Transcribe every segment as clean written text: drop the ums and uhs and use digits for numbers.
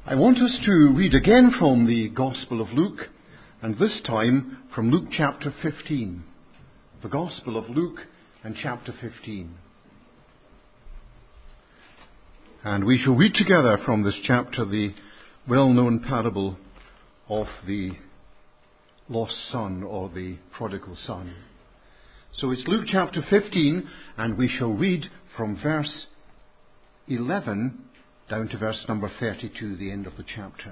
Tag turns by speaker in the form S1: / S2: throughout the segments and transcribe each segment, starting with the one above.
S1: I want us to read again from the Gospel of Luke, and this time from Luke chapter 15. The Gospel of Luke and chapter 15. And we shall read together from this chapter the well-known parable of the lost son, or the prodigal son. So it's Luke chapter 15, and we shall read from verse 11 down to verse number 32, the end of the chapter.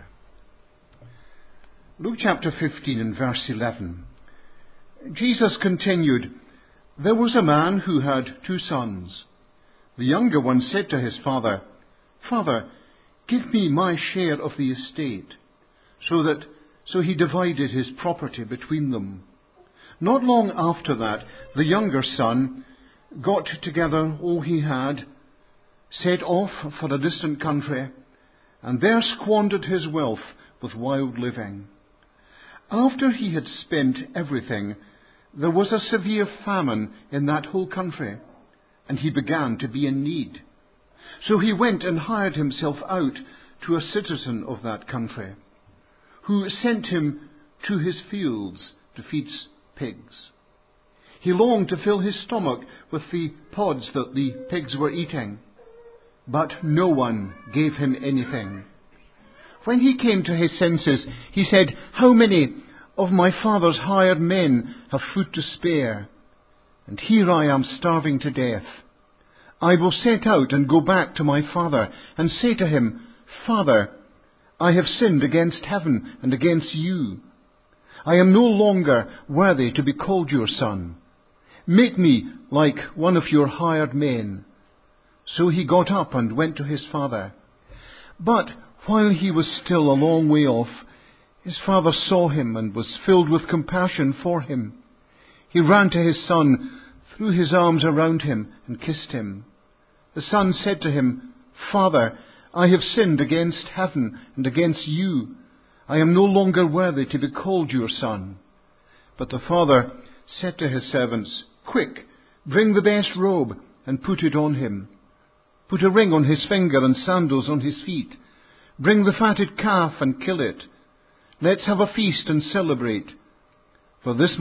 S1: Luke chapter 15 and verse 11. Jesus continued, "There was a man who had 2 sons. The younger one said to his father, 'Father, give me my share of the estate.' So he divided his property between them. Not long after that, the younger son got together all he had, set off for a distant country, and there squandered his wealth with wild living. After he had spent everything, there was a severe famine in that whole country, and he began to be in need. So he went and hired himself out to a citizen of that country, who sent him to his fields to feed pigs. He longed to fill his stomach with the pods that the pigs were eating, but no one gave him anything. When he came to his senses, he said, 'How many of my father's hired men have food to spare? And here I am starving to death. I will set out and go back to my father and say to him, Father, I have sinned against heaven and against you. I am no longer worthy to be called your son. Make me like one of your hired men.' So he got up and went to his father. But while he was still a long way off, his father saw him and was filled with compassion for him. He ran to his son, threw his arms around him, and kissed him. The son said to him, 'Father, I have sinned against heaven and against you. I am no longer worthy to be called your son.' But the father said to his servants, 'Quick, bring the best robe and put it on him. Put a ring on his finger and sandals on his feet. Bring the fatted calf and kill it. Let's have a feast and celebrate. For this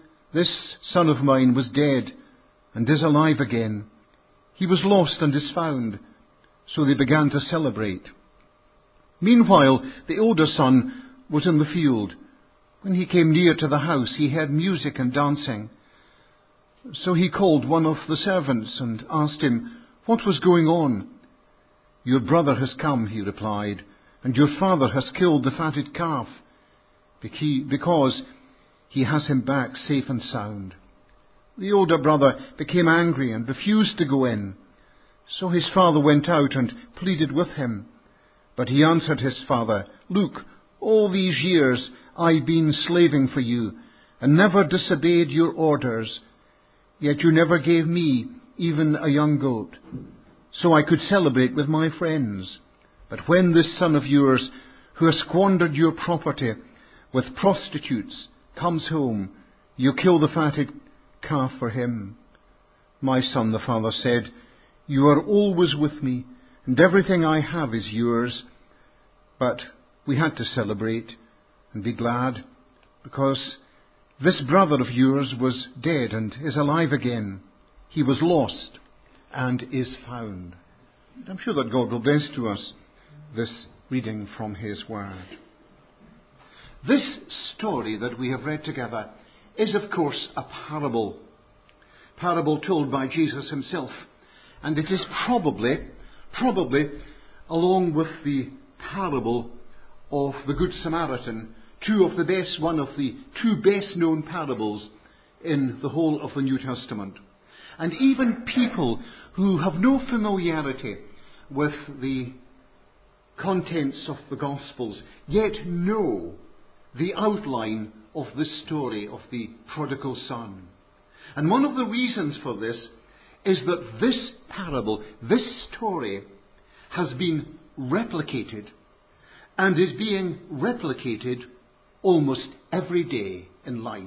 S1: son of mine was dead and is alive again. He was lost and is found.' So they began to celebrate. Meanwhile, the older son was in the field. When he came near to the house, he heard music and dancing. So he called one of the servants and asked him what was going on. 'Your brother has come,' he replied, 'and your father has killed the fatted calf, because he has him back safe and sound.' The older brother became angry and refused to go in. So his father went out and pleaded with him. But he answered his father, 'Look, all these years I've been slaving for you and never disobeyed your orders. Yet you never gave me even a young goat, so I could celebrate with my friends. But when this son of yours, who has squandered your property with prostitutes, comes home, you kill the fatted calf for him.' 'My son,' the father said, 'you are always with me, and everything I have is yours.' But we had to celebrate and be glad, because this brother of yours was dead and is alive again. He was lost and is found." I'm sure that God will bless to us this reading from His Word. This story that we have read together is, of course, a parable told by Jesus himself. And it is probably, along with the parable of the Good Samaritan, one of the 2 best known parables in the whole of the New Testament. And even people who have no familiarity with the contents of the Gospels yet know the outline of this story of the prodigal son. And one of the reasons for this is that this parable, this story, has been replicated and is being replicated almost every day in life.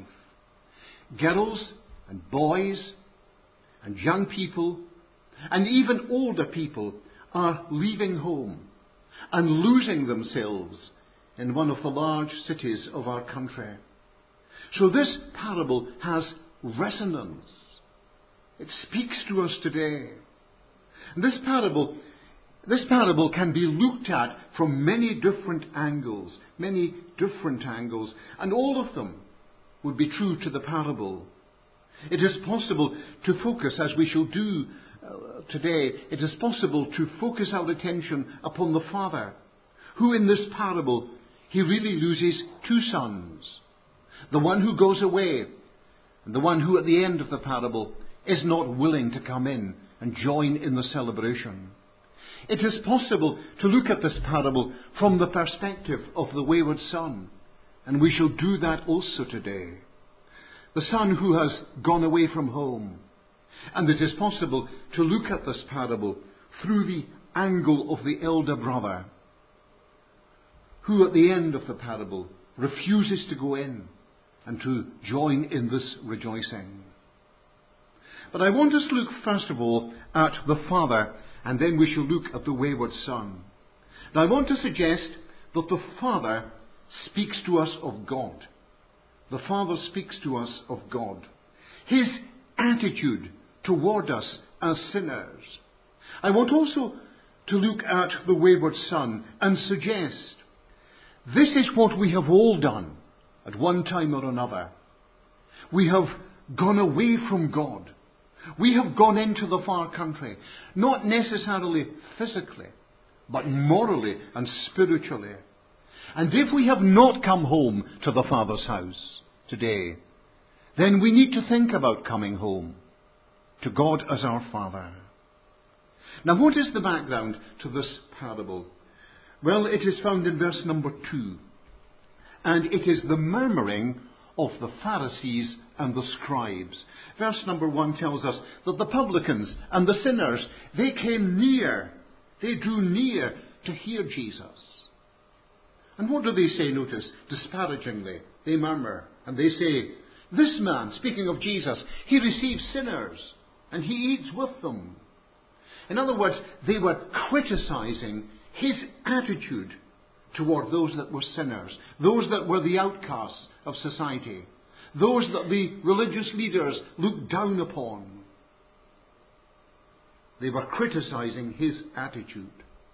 S1: Girls and boys and young people and even older people are leaving home and losing themselves in one of the large cities of our country. So this parable has resonance. It speaks to us today. And this parable can be looked at from many different angles, and all of them would be true to the parable. It is possible to focus, as we shall do today, it is possible to focus our attention upon the father, who in this parable, he really loses two sons. The one who goes away, and the one who at the end of the parable is not willing to come in and join in the celebration. It is possible to look at this parable from the perspective of the wayward son, and we shall do that also today. The son who has gone away from home. And it is possible to look at this parable through the angle of the elder brother, who at the end of the parable refuses to go in and to join in this rejoicing. But I want us to look first of all at the father, and then we shall look at the wayward son. Now I want to suggest that the father speaks to us of God. The father speaks to us of God. His attitude toward us as sinners. I want also to look at the wayward son and suggest this is what we have all done at one time or another. We have gone away from God. We have gone into the far country, not necessarily physically, but morally and spiritually. And if we have not come home to the Father's house today, then we need to think about coming home to God as our Father. Now, what is the background to this parable? Well, it is found in verse number 2. And it is the murmuring of the Pharisees and the scribes. Verse number 1 tells us that the publicans and the sinners, they came near. They drew near to hear Jesus. And what do they say, notice? Disparagingly. They murmur and they say, this man, speaking of Jesus, he receives sinners and he eats with them. In other words, they were criticizing his attitude toward those that were sinners, those that were the outcasts of society, those that the religious leaders looked down upon. They were criticizing his attitude.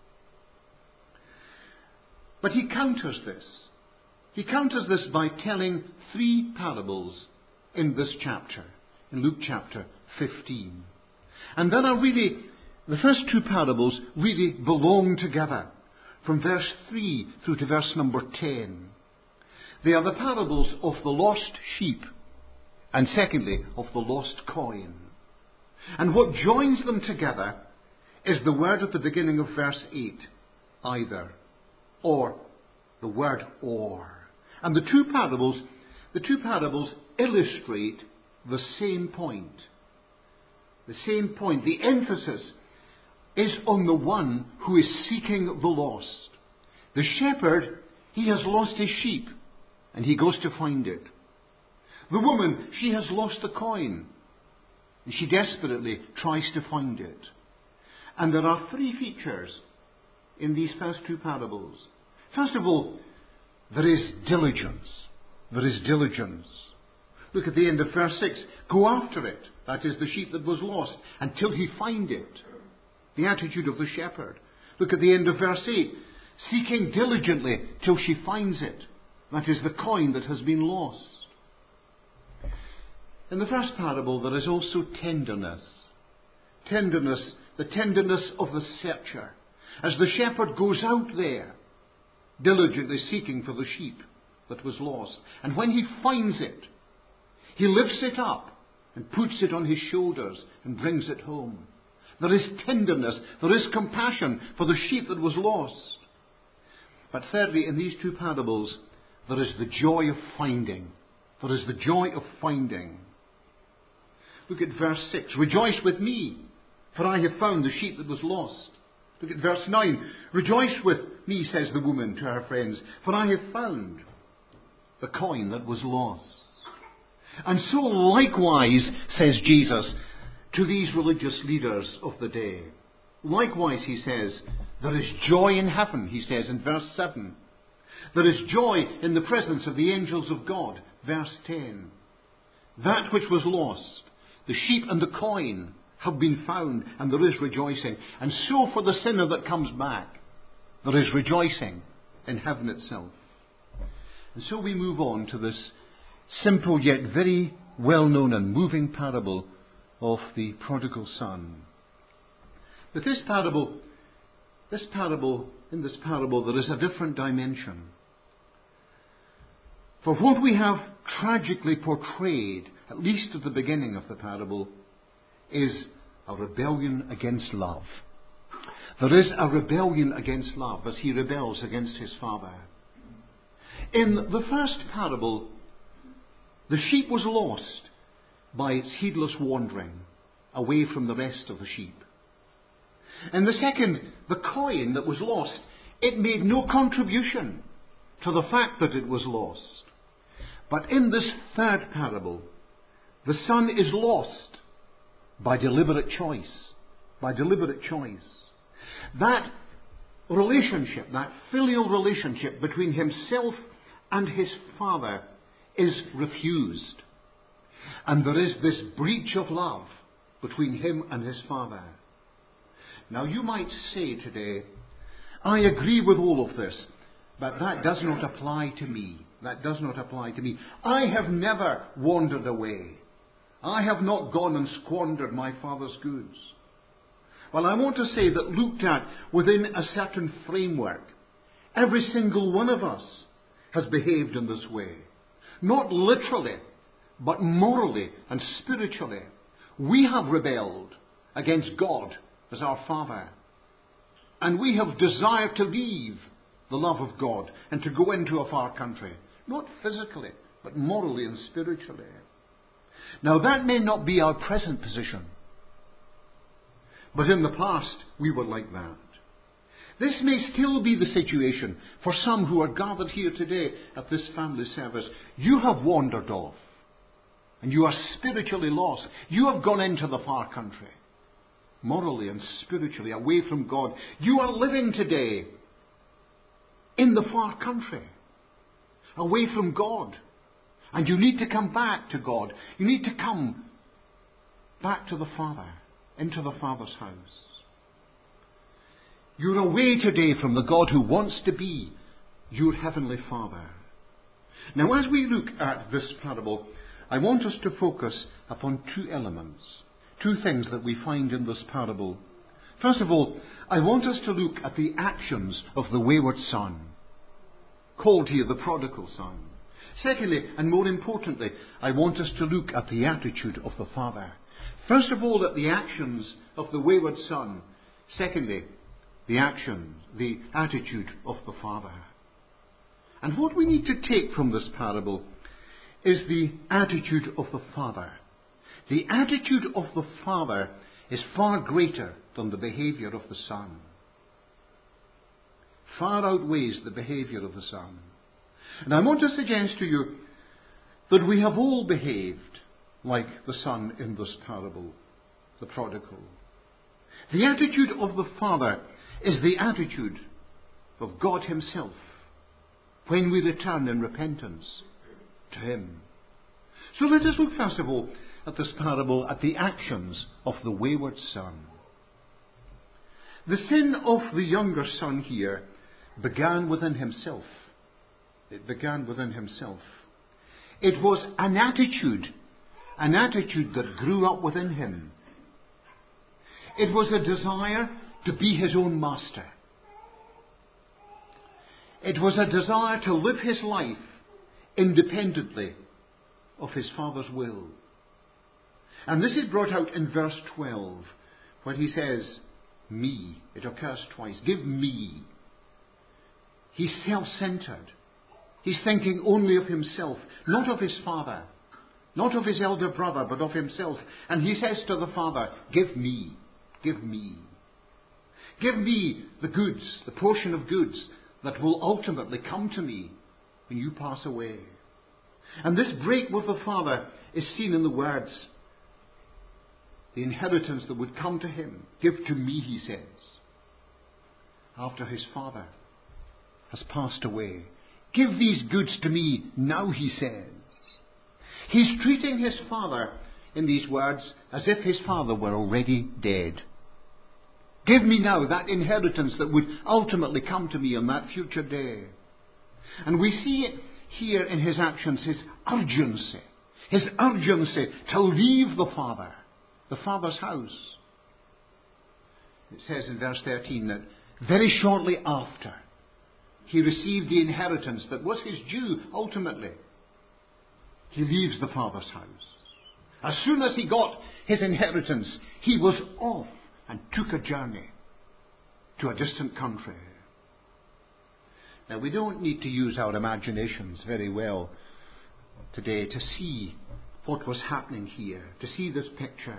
S1: But he counters this. He counters this by telling 3 parables in this chapter, in Luke chapter 15. And then the first 2 parables really belong together from verse 3 through to verse number 10. They are the parables of the lost sheep and secondly of the lost coin. And what joins them together is the word at the beginning of verse 8, either, or the word or. And the two parables illustrate the same point. The same point. The emphasis is on the one who is seeking the lost. The shepherd, he has lost his sheep and he goes to find it. The woman, she has lost a coin and she desperately tries to find it. And there are 3 features in these first 2 parables. First of all, there is diligence. There is diligence. Look at the end of verse 6. Go after it, that is the sheep that was lost, until he find it. The attitude of the shepherd. Look at the end of verse 8. Seeking diligently till she finds it. That is the coin that has been lost. In the first parable there is also tenderness. Tenderness, the tenderness of the searcher. As the shepherd goes out there, diligently seeking for the sheep that was lost. And when he finds it, he lifts it up and puts it on his shoulders and brings it home. There is tenderness, there is compassion for the sheep that was lost. But thirdly, in these 2 parables, there is the joy of finding. There is the joy of finding. Look at verse 6. Rejoice with me, for I have found the sheep that was lost. Look at verse 9. Rejoice with me, says the woman to her friends, for I have found the coin that was lost. And so likewise, says Jesus, to these religious leaders of the day. Likewise, he says, there is joy in heaven, he says in verse 7. There is joy in the presence of the angels of God, verse 10. That which was lost, the sheep and the coin, have been found, and there is rejoicing. And so for the sinner that comes back, there is rejoicing in heaven itself. And so we move on to this simple yet very well-known and moving parable of the prodigal son. But in this parable, there is a different dimension. For what we have tragically portrayed, at least at the beginning of the parable, is a rebellion against love. There is a rebellion against love as he rebels against his father. In the first parable, the sheep was lost by its heedless wandering away from the rest of the sheep. In the second, the coin that was lost, it made no contribution to the fact that it was lost. But in this third parable, the son is lost by deliberate choice. By deliberate choice. That relationship, that filial relationship between himself and his father is refused. And there is this breach of love between him and his father. Now you might say today, I agree with all of this, but that does not apply to me. That does not apply to me. I have never wandered away. I have not gone and squandered my father's goods. Well, I want to say that looked at within a certain framework, every single one of us has behaved in this way. Not literally, but morally and spiritually. We have rebelled against God as our Father. And we have desired to leave the love of God and to go into a far country. Not physically, but morally and spiritually. Now that may not be our present position. But in the past, we were like that. This may still be the situation for some who are gathered here today at this family service. You have wandered off. And you are spiritually lost. You have gone into the far country. Morally and spiritually away from God. You are living today in the far country. Away from God. And you need to come back to God. You need to come back to the Father. Into the Father's house. You're away today from the God who wants to be your heavenly Father. Now as we look at this parable, I want us to focus upon two elements. Two things that we find in this parable. First of all, I want us to look at the actions of the wayward son, called here the prodigal son. Secondly, and more importantly, I want us to look at the attitude of the father. First of all, at the actions of the wayward son. Secondly, the attitude of the father. And what we need to take from this parable is the attitude of the father. The attitude of the father is far greater than the behaviour of the son. Far outweighs the behaviour of the son. And I want to suggest to you that we have all behaved like the son in this parable, the prodigal. The attitude of the father is the attitude of God himself when we return in repentance to him. So let us look first of all at this parable, at the actions of the wayward son. The sin of the younger son here began within himself. It began within himself. It was an attitude that grew up within him. It was a desire to be his own master. It was a desire to live his life independently of his father's will. And this is brought out in verse 12, where he says, me. It occurs twice. Give me. He's self-centered. He's thinking only of himself, not of his father, not of his elder brother, but of himself. And he says to the father, give me, give me. Give me the goods, the portion of goods that will ultimately come to me when you pass away. And this break with the father is seen in the words, the inheritance that would come to him. Give to me, he says. after his father has passed away. Give these goods to me now, he says. He's treating his father in these words as if his father were already dead. Give me now that inheritance that would ultimately come to me on that future day. And we see it here in his actions, his urgency to leave the Father's house. It says in verse 13 that very shortly after he received the inheritance that was his due ultimately, he leaves the Father's house. As soon as he got his inheritance, he was off and took a journey to a distant country. Now, we don't need to use our imaginations very well today to see what was happening here, to see this picture.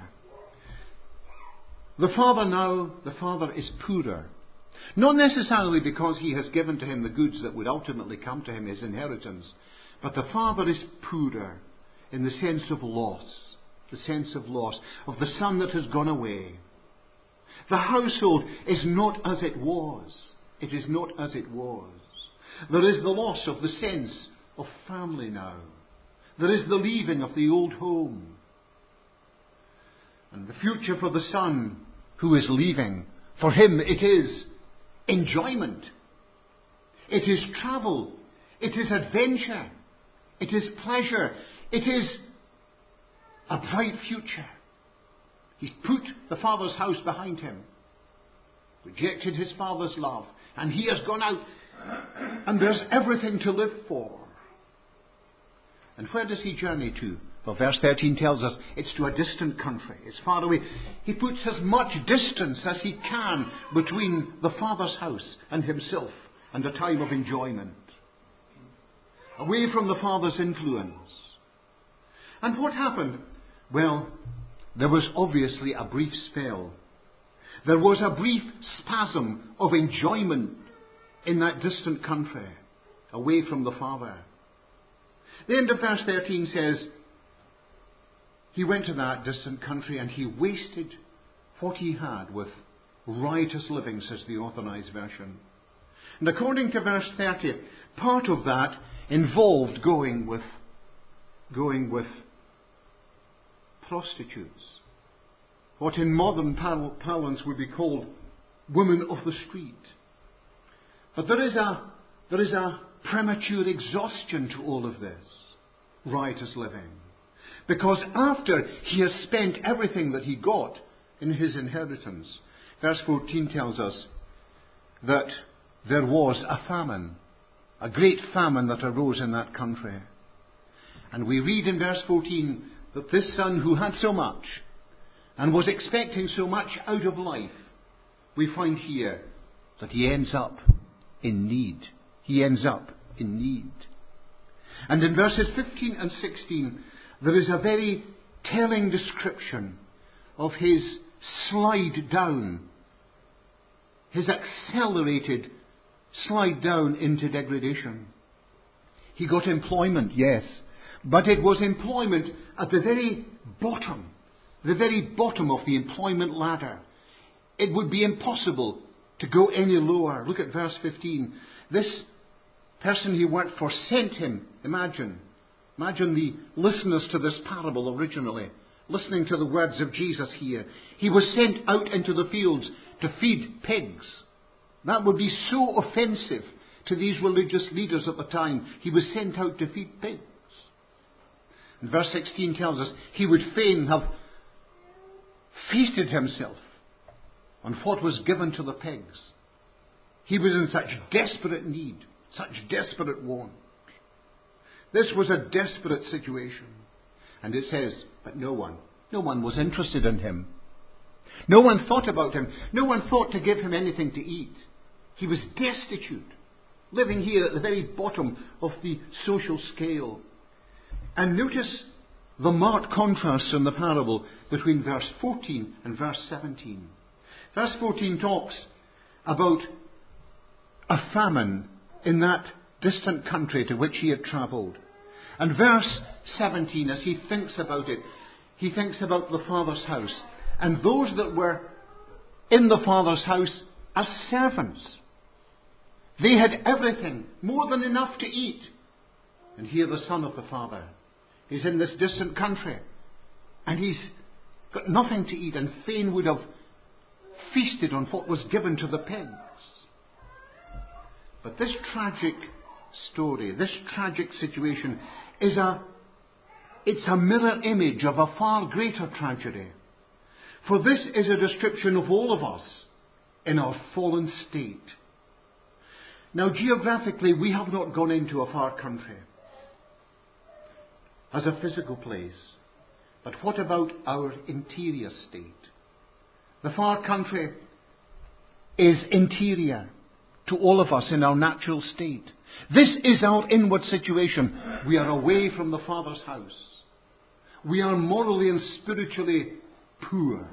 S1: The father is poorer. Not necessarily because he has given to him the goods that would ultimately come to him, his inheritance, but the father is poorer in the sense of loss, of the son that has gone away. The household is not as it was. It is not as it was. There is the loss of the sense of family now. There is the leaving of the old home. And the future for the son who is leaving, for him it is enjoyment. It is travel. It is adventure. It is pleasure. It is a bright future. He's put the father's house behind him, rejected his father's love, and he has gone out, and there's everything to live for. And where does he journey to? Well, verse 13 tells us it's to a distant country. It's far away. He puts as much distance as he can between the father's house and himself and a time of enjoyment. Away from the father's influence. And what happened? Well, there was obviously a brief spell. There was a brief spasm of enjoyment in that distant country, away from the father. The end of verse 13 says, he went to that distant country and he wasted what he had with riotous living, says the Authorized Version. And according to verse 30, part of that involved going with prostitutes, what in modern parlance would be called women of the street. But there is a premature exhaustion to all of this riotous living. Because after he has spent everything that he got in his inheritance, verse 14 tells us that there was a famine, a great famine that arose in that country. And we read in verse 14 that this son who had so much and was expecting so much out of life, we find here that he ends up in need. He ends up in need. And in verses 15 and 16, there is a very telling description of his slide down, his accelerated slide down into degradation. He got employment, yes, but it was employment at the very bottom of the employment ladder. It would be impossible to go any lower. Look at verse 15. This person he worked for sent him, imagine the listeners to this parable originally, listening to the words of Jesus here. He was sent out into the fields to feed pigs. That would be so offensive to these religious leaders at the time. He was sent out to feed pigs. And verse 16 tells us he would fain have feasted himself on what was given to the pigs. He was in such desperate need, such desperate want. This was a desperate situation. And it says, but no one was interested in him. No one thought about him. No one thought to give him anything to eat. He was destitute, living here at the very bottom of the social scale. And notice the marked contrast in the parable between verse 14 and verse 17. Verse 14 talks about a famine in that distant country to which he had travelled. And verse 17, as he thinks about it, he thinks about the Father's house and those that were in the Father's house as servants. They had everything, more than enough to eat. And here the son of the father is in this distant country, and he's got nothing to eat, and fain would have feasted on what was given to the pigs. But this tragic story, this tragic situation it's a mirror image of a far greater tragedy. For this is a description of all of us in our fallen state. Now, geographically, we have not gone into a far country as a physical place. But what about our interior state? The far country is interior to all of us in our natural state. This is our inward situation. We are away from the Father's house. We are morally and spiritually poor.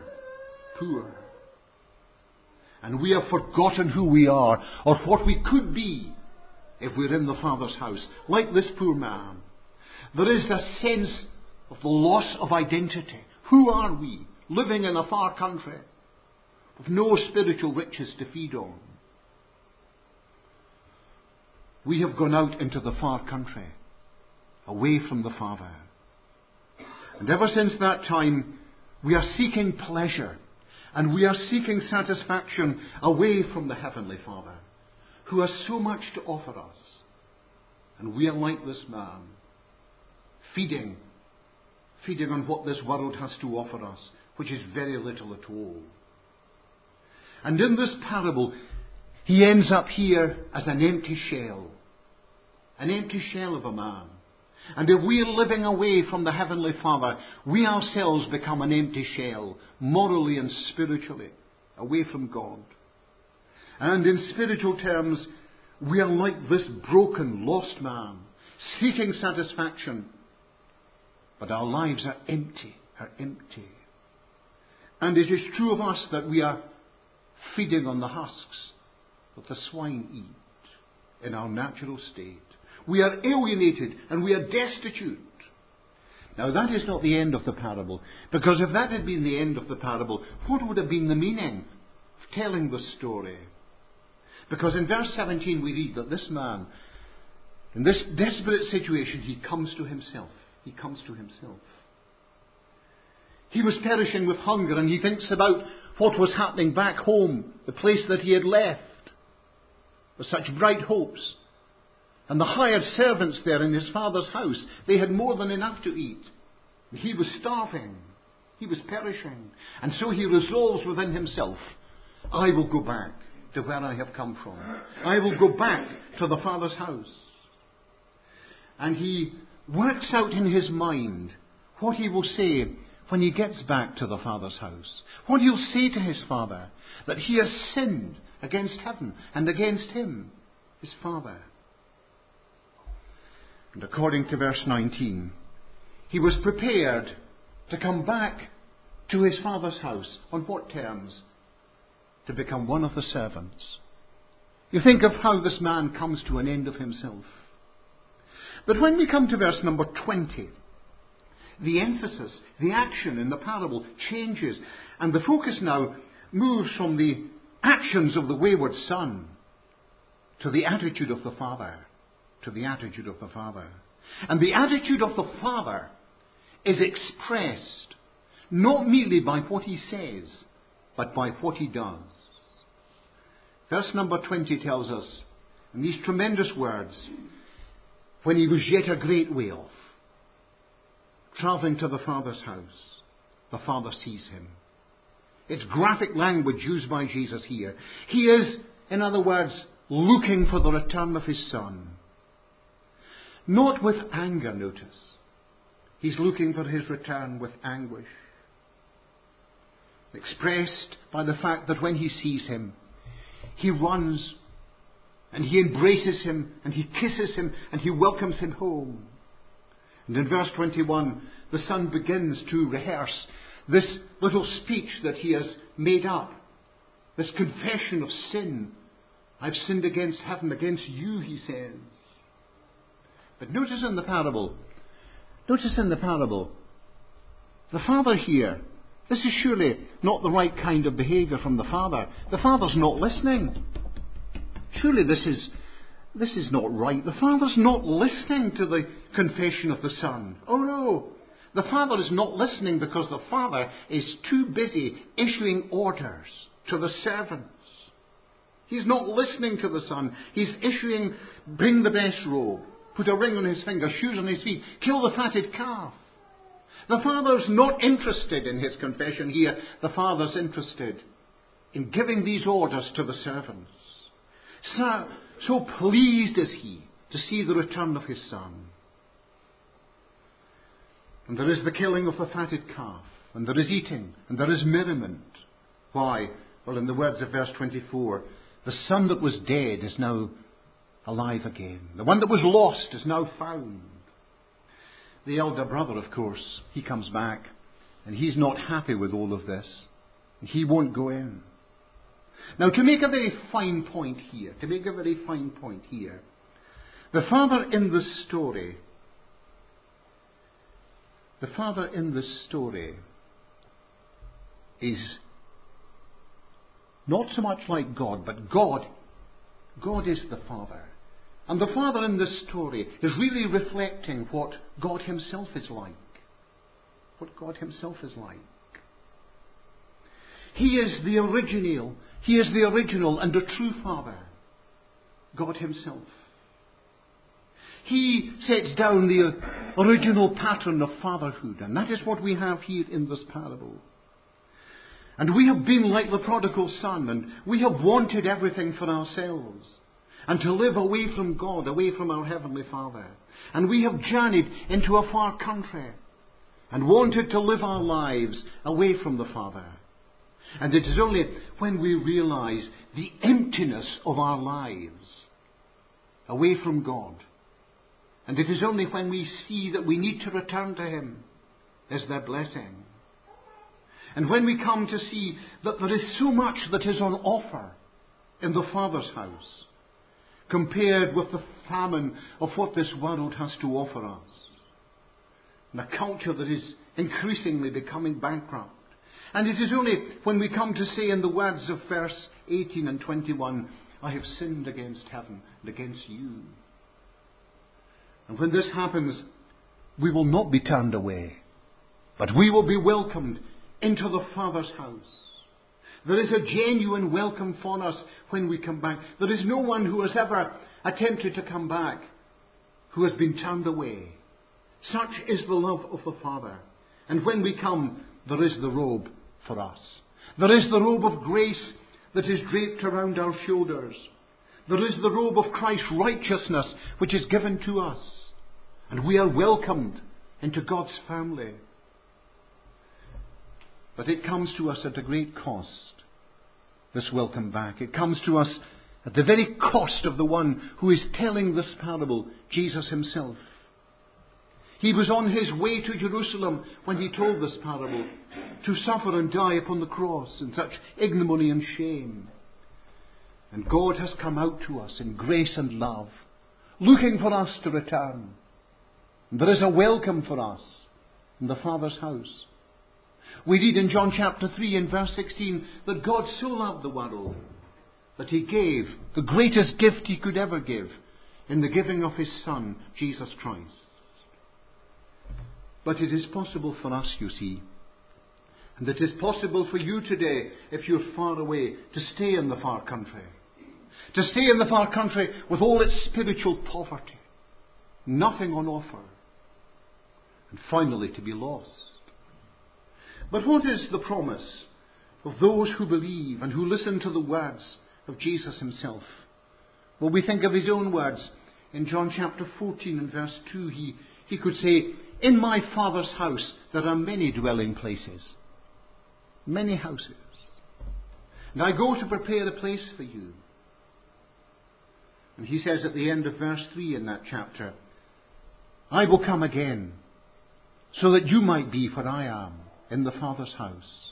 S1: And we have forgotten who we are, or what we could be if we're in the Father's house. Like this poor man, there is a sense of the loss of identity. Who are we, living in a far country, with no spiritual riches to feed on? We have gone out into the far country, away from the Father. And ever since that time, we are seeking pleasure, and we are seeking satisfaction away from the Heavenly Father, who has so much to offer us. And we are like this man, feeding on what this world has to offer us, which is very little at all. And in this parable, he ends up here as an empty shell of a man. And if we are living away from the Heavenly Father, we ourselves become an empty shell, morally and spiritually, away from God. And in spiritual terms, we are like this broken, lost man, seeking satisfaction. But our lives are empty. And it is true of us that we are feeding on the husks that the swine eat in our natural state. We are alienated and we are destitute. Now that is not the end of the parable, because if that had been the end of the parable, what would have been the meaning of telling the story? Because in verse 17 we read that this man, in this desperate situation, he comes to himself. He was perishing with hunger, and he thinks about what was happening back home, the place that he had left, with such bright hopes. And the hired servants there in his father's house, they had more than enough to eat. He was starving. He was perishing. And so he resolves within himself, I will go back to where I have come from. I will go back to the Father's house. And he works out in his mind what he will say when he gets back to the Father's house. What he'll say to his Father, that he has sinned against heaven and against him, his Father. And according to verse 19, he was prepared to come back to his Father's house. On what terms? To become one of the servants. You think of how this man comes to an end of himself. But when we come to verse number 20, the emphasis, the action in the parable changes, and the focus now moves from the actions of the wayward son to the attitude of the Father. And the attitude of the Father is expressed not merely by what he says, but by what he does. Verse number 20 tells us, in these tremendous words, when he was yet a great way off, travelling to the Father's house, the Father sees him. It's graphic language used by Jesus here. He is, in other words, looking for the return of his Son. Not with anger, notice. He's looking for his return with anguish. Expressed by the fact that when he sees him, he runs and he embraces him and he kisses him and he welcomes him home. And in verse 21, the son begins to rehearse this little speech that he has made up. This confession of sin. I've sinned against heaven, against you, he says. But notice in the parable, the father here, this is surely not the right kind of behaviour from the father. The father's not listening. surely this is not right. The Father's not listening to the confession of the Son. Oh no. The Father is not listening because the Father is too busy issuing orders to the servants. He's not listening to the Son. He's issuing, bring the best robe, put a ring on his finger, shoes on his feet, kill the fatted calf. The Father's not interested in his confession here. The Father's interested in giving these orders to the servants. So pleased is he to see the return of his Son. And there is the killing of the fatted calf, and there is eating, and there is merriment. Why? Well, in the words of verse 24, the son that was dead is now alive again. The one that was lost is now found. The elder brother, of course, he comes back, and he's not happy with all of this. And he won't go in. Now, to make a very fine point here, the father in this story is not so much like God, but God is the Father. And the Father in this story is really reflecting what God himself is like. He is the original. He is the original and the true Father. God himself. He sets down the original pattern of fatherhood. And that is what we have here in this parable. And we have been like the prodigal son, and we have wanted everything for ourselves, and to live away from God, away from our Heavenly Father. And we have journeyed into a far country, and wanted to live our lives away from the Father. And it is only when we realize the emptiness of our lives away from God, and it is only when we see that we need to return to Him, is their blessing. And when we come to see that there is so much that is on offer in the Father's house, compared with the famine of what this world has to offer us, and a culture that is increasingly becoming bankrupt. And it is only when we come to say in the words of verse 18 and 21, I have sinned against heaven and against you. And when this happens, we will not be turned away, but we will be welcomed into the Father's house. There is a genuine welcome for us when we come back. There is no one who has ever attempted to come back who has been turned away. Such is the love of the Father. And when we come, there is the robe for us. There is the robe of grace that is draped around our shoulders. There is the robe of Christ's righteousness which is given to us. And we are welcomed into God's family. But it comes to us at a great cost, this welcome back. It comes to us at the very cost of the one who is telling this parable, Jesus himself. He was on his way to Jerusalem when he told this parable, to suffer and die upon the cross in such ignominy and shame. And God has come out to us in grace and love, looking for us to return. And there is a welcome for us in the Father's house. We read in John chapter 3 and verse 16 that God so loved the world that He gave the greatest gift He could ever give in the giving of His Son, Jesus Christ. But it is possible for us, you see, and it is possible for you today, if you're far away, to stay in the far country. To stay in the far country with all its spiritual poverty, nothing on offer, and finally to be lost. But what is the promise of those who believe and who listen to the words of Jesus himself? Well, we think of his own words. In John chapter 14 and verse 2, he could say, in my Father's house there are many dwelling places, many houses. And I go to prepare a place for you. And he says at the end of verse 3 in that chapter, I will come again so that you might be where I am, in the Father's house.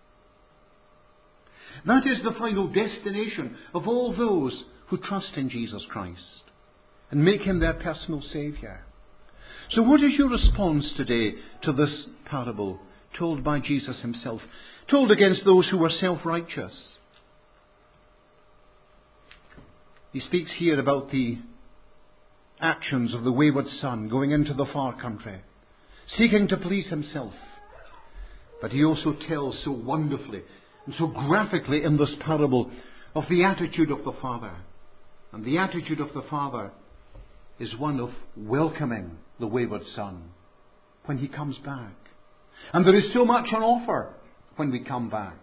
S1: That is the final destination of all those who trust in Jesus Christ and make Him their personal Saviour. So what is your response today to this parable told by Jesus himself, told against those who were self-righteous? He speaks here about the actions of the wayward son going into the far country, seeking to please himself. But he also tells so wonderfully and so graphically in this parable of the attitude of the father. And the attitude of the father is one of welcoming the wayward son when he comes back. And there is so much on offer when we come back.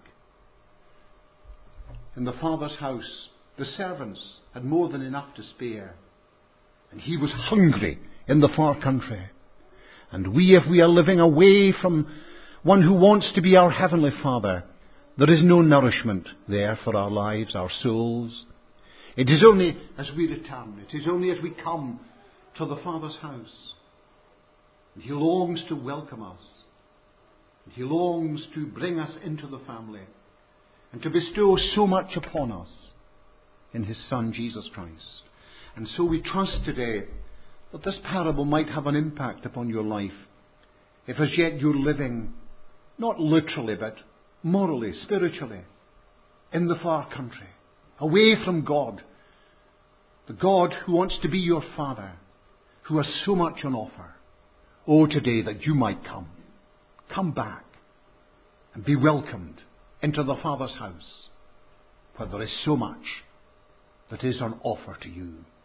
S1: In the father's house, the servants had more than enough to spare. And he was hungry in the far country. And we, if we are living away from one who wants to be our heavenly Father, there is no nourishment there for our lives, our souls. It is only as we return, it is only as we come to the Father's house. And he longs to welcome us. And he longs to bring us into the family and to bestow so much upon us in his Son, Jesus Christ. And so we trust today that this parable might have an impact upon your life, if as yet you're living, not literally, but morally, spiritually, in the far country, away from God, the God who wants to be your Father, who has so much on offer. Oh, today that you might come back and be welcomed into the Father's house, where there is so much that is on offer to you.